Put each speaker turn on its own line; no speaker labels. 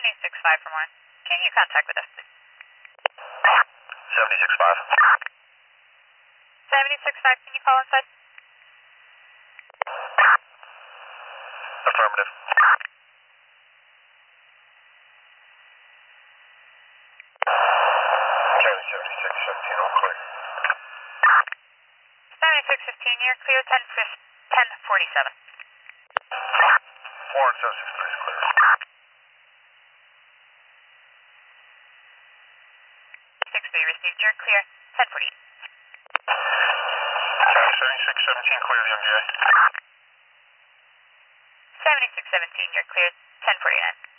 765 for more. Can you contact with us, please?
765.
765, can you call inside?
Affirmative. Charlie 7617, all clear.
7615, you're clear 1047.
4763 is clear.
63 received, you're clear 1048.
Charlie 7617, clear the MGA.
7617, you're clear 1049.